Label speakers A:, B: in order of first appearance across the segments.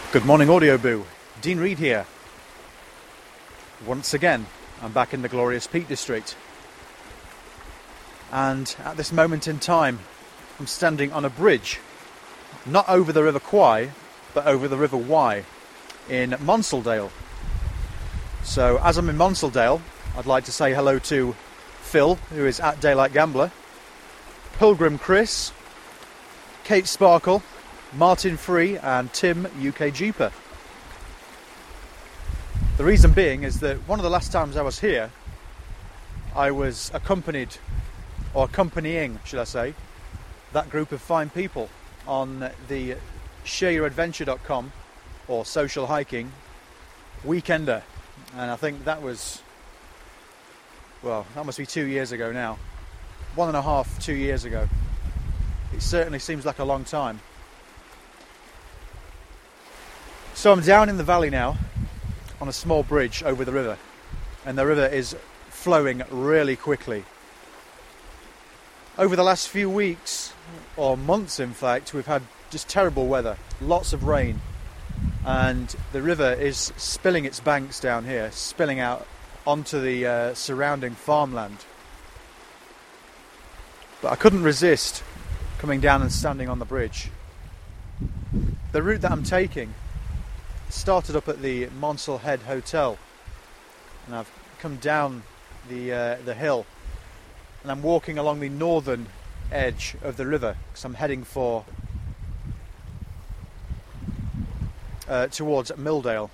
A: Good morning, Audio Boo. Dean Reed here. Once again, I'm back in the glorious Peak District. And at this moment in time, I'm standing on a bridge, not over the River Kwai, but over the River Wye in Monsaldale. So as I'm in Monsaldale, I'd like to say hello to Phil, who is at Daylight Gambler, Pilgrim Chris, Kate Sparkle, Martin Free and Tim UK Jeeper. The reason being is that one of the last times I was here, I was accompanying, should I say, that group of fine people on the ShareYourAdventure.com or Social Hiking Weekender. And I think that was, well, that must be 2 years ago now. 1.5, 2 years ago. It certainly seems like a long time. So I'm down in the valley now on a small bridge over the river, and the river is flowing really quickly. Over the last few weeks, or months in fact, we've had just terrible weather, lots of rain, and the river is spilling its banks down here, spilling out onto the surrounding farmland. But I couldn't resist coming down and standing on the bridge. The route that I'm taking started up at the Monsell Head Hotel, and I've come down the hill, and I'm walking along the northern edge of the river because I'm heading for towards Milldale.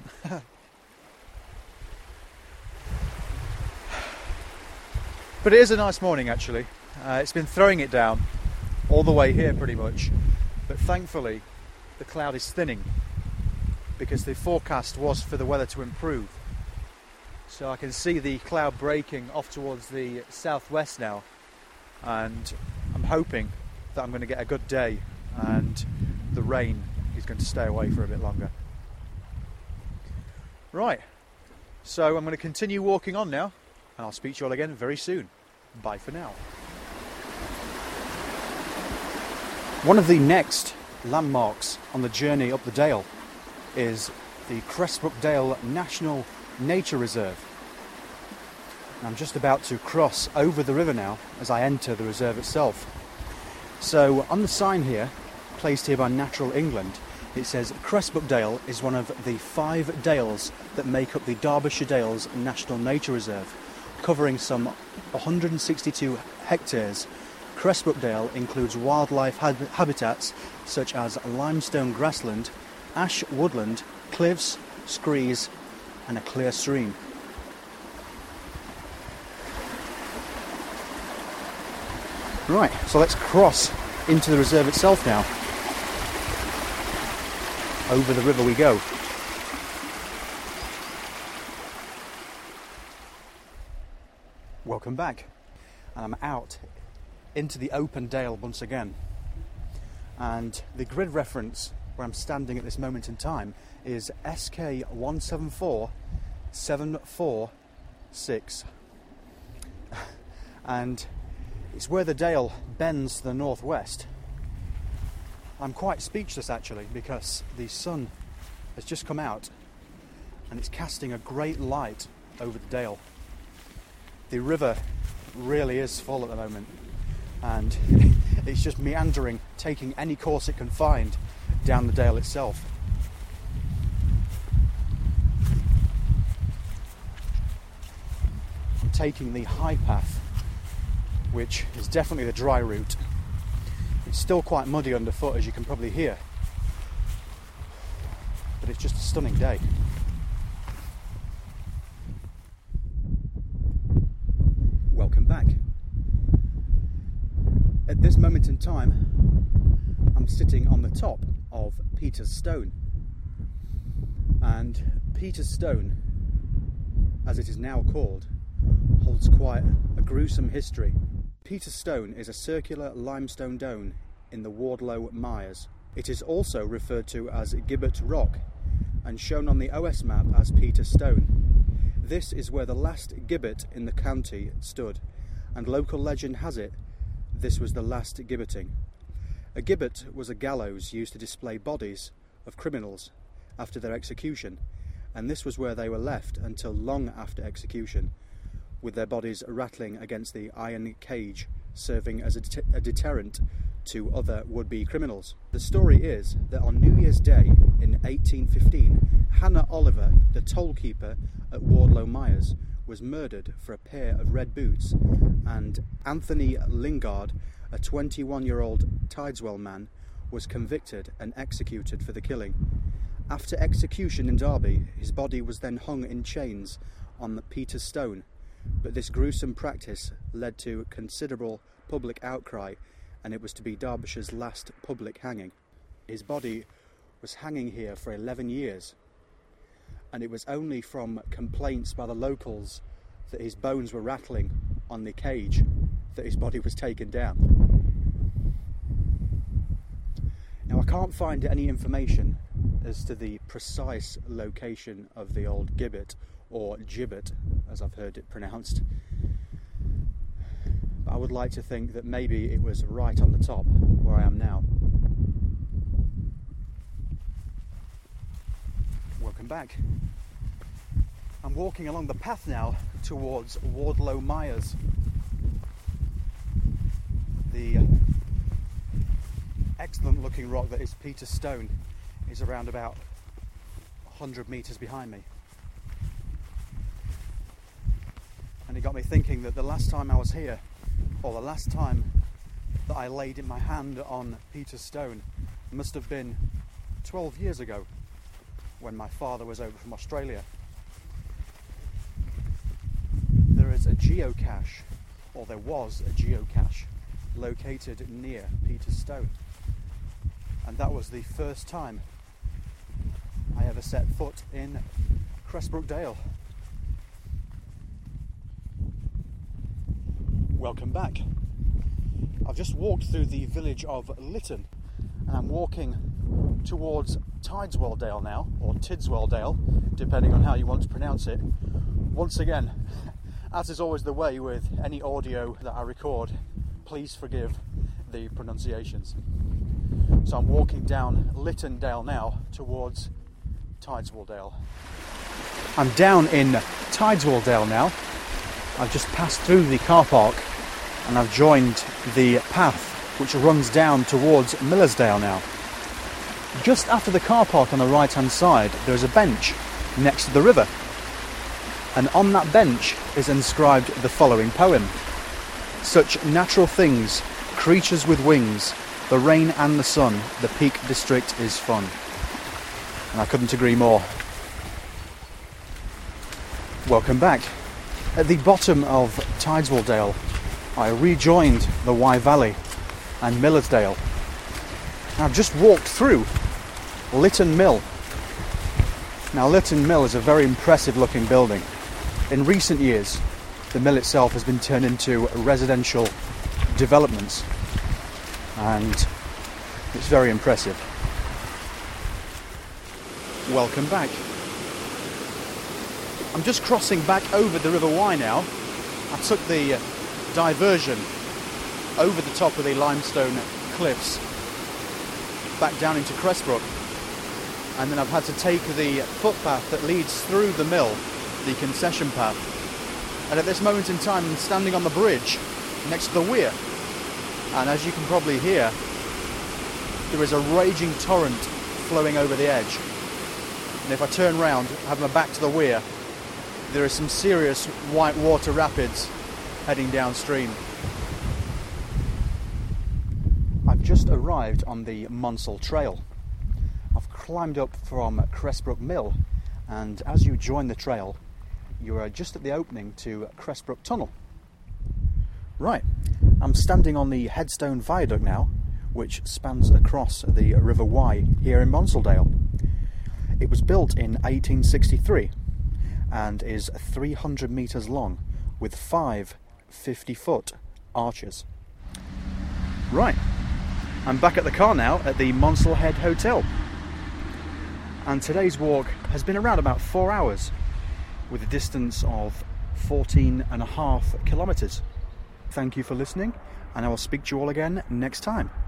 A: But it is a nice morning actually. It's been throwing it down all the way here pretty much, but thankfully the cloud is thinning, because the forecast was for the weather to improve. So I can see the cloud breaking off towards the southwest now, and I'm hoping that I'm going to get a good day and the rain is going to stay away for a bit longer. Right, so I'm going to continue walking on now, and I'll speak to you all again very soon. Bye for now. One of the next landmarks on the journey up the dale is the Cressbrook Dale National Nature Reserve. And I'm just about to cross over the river now as I enter the reserve itself. So on the sign here, placed here by Natural England, it says Cressbrook Dale is one of the 5 dales that make up the Derbyshire Dales National Nature Reserve, covering some 162 hectares. Cressbrook Dale includes wildlife habitats such as limestone grassland, ash woodland, cliffs, screes and a clear stream. Right, so let's cross into the reserve itself now. Over the river we go. Welcome back. And I'm out into the open dale once again. And the grid reference where I'm standing at this moment in time is SK174746, and it's where the dale bends to the northwest. I'm quite speechless actually, because the sun has just come out and it's casting a great light over the dale. The river really is full at the moment, and it's just meandering, taking any course it can find down the dale itself. I'm taking the high path, which is definitely the dry route. It's still quite muddy underfoot, as you can probably hear, but it's just a stunning day. Welcome back. At this moment in time, I'm sitting on the top of Peter's Stone. And Peter's Stone, as it is now called, holds quite a gruesome history. Peter's Stone is a circular limestone dome in the Wardlow Mires. It is also referred to as Gibbet Rock and shown on the OS map as Peter's Stone. This is where the last gibbet in the county stood, and local legend has it this was the last gibbeting. A gibbet was a gallows used to display bodies of criminals, after their execution, and this was where they were left until long after execution, with their bodies rattling against the iron cage, serving as a deterrent to other would-be criminals. The story is that on New Year's Day in 1815, Hannah Oliver, the tollkeeper at Wardlow Myers, was murdered for a pair of red boots, and Anthony Lingard, a 21-year-old Tideswell man, was convicted and executed for the killing. After execution in Derby, his body was then hung in chains on the Peter Stone, but this gruesome practice led to considerable public outcry, and it was to be Derbyshire's last public hanging. His body was hanging here for 11 years, and it was only from complaints by the locals that his bones were rattling on the cage that his body was taken down. Now, I can't find any information as to the precise location of the old gibbet, or gibbet as I've heard it pronounced, but I would like to think that maybe it was right on the top where I am now. Welcome back. I'm walking along the path now towards Wardlow Myers. The excellent looking rock that is Peter Stone is around about 100 metres behind me. And it got me thinking that the last time I was here, or the last time that I laid in my hand on Peter Stone, must have been 12 years ago, when my father was over from Australia. There is a geocache, or there was a geocache, located near Peter Stone. And that was the first time I ever set foot in Cressbrook Dale. Welcome back. I've just walked through the village of Lytton, and I'm walking towards Tideswell Dale now, or Tidswell Dale, depending on how you want to pronounce it. Once again, as is always the way with any audio that I record, please forgive the pronunciations. So I'm walking down Lytton Dale now towards Tideswell Dale. I'm down in Tideswell Dale now. I've just passed through the car park and I've joined the path which runs down towards Millersdale now. Just after the car park on the right hand side there is a bench next to the river, and on that bench is inscribed the following poem: "Such natural things, creatures with wings, the rain and the sun, the Peak District is fun." And I couldn't agree more. Welcome back. At the bottom of Tideswell Dale, I rejoined the Wye Valley and Millersdale. I've just walked through Lytton Mill. Now, Lytton Mill is a very impressive looking building. In recent years, the mill itself has been turned into residential developments, and it's very impressive. Welcome back. I'm just crossing back over the River Wye now. I took the diversion over the top of the limestone cliffs back down into Cressbrook, and then I've had to take the footpath that leads through the mill, the concession path, and at this moment in time I'm standing on the bridge next to the weir, and as you can probably hear, there is a raging torrent flowing over the edge, and if I turn round, have my back to the weir, there is some serious white water rapids heading downstream. I've just arrived on the Monsell Trail. I've climbed up from Cressbrook Mill, and as you join the trail, you are just at the opening to Cressbrook Tunnel. Right, I'm standing on the Headstone Viaduct now, which spans across the River Wye here in Monsaldale. It was built in 1863 and is 300 metres long with 5 50-foot arches. Right, I'm back at the car now at the Monsell Head Hotel, and today's walk has been around about 4 hours with a distance of 14.5 kilometres. Thank you for listening, and I will speak to you all again next time.